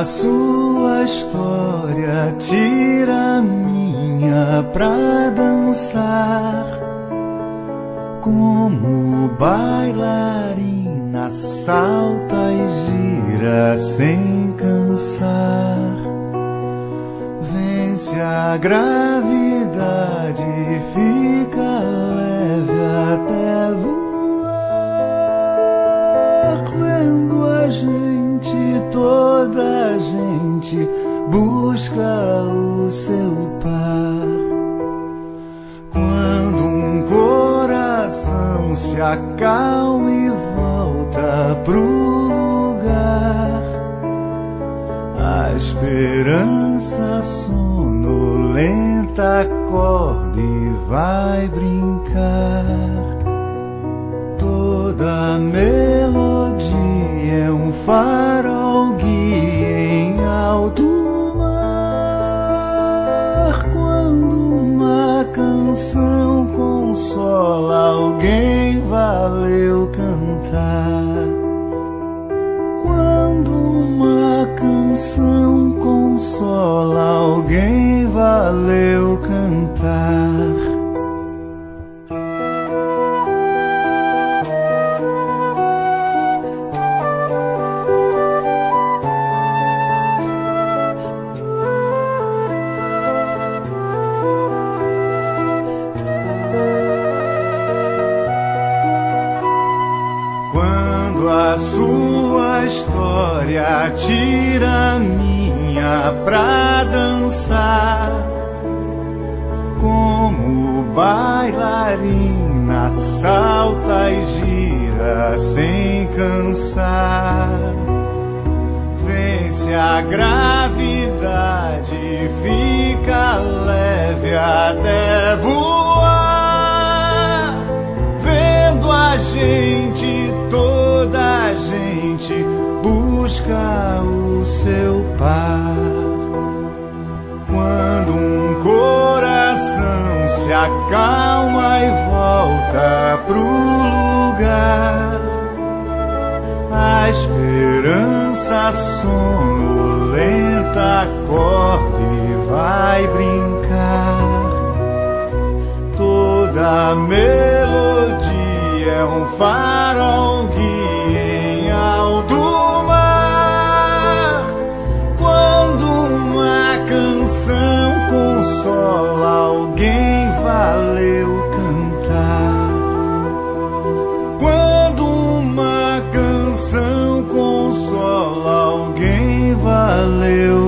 a sua história tira a minha pra dançar, como bailarina salta e gira sem cansar. Vence a gravidade, fica leve até voar. Quando a gente, toda a gente, busca o seu par. Quando um coração se acalma e volta pro lugar, a esperança sonolenta acorda e vai brincar. Toda melodia é um farol guia em alto mar. Quando uma canção consola alguém, valeu cantar. Quando uma canção consola alguém, valeu cantar. Quando a sua história tira a minha pra dançar, como bailarina salta e gira sem cansar. Vence a gravidade, fica leve até voar. Vendo a gente, toda a gente, busca o seu par. Quando um coração se acalma e volta pro lugar, a esperança sonolenta acorda e vai brincar. Toda melodia é um farol guia em alto mar. Quando uma canção consola alguém, valeu cantar. Quando uma canção consola alguém, valeu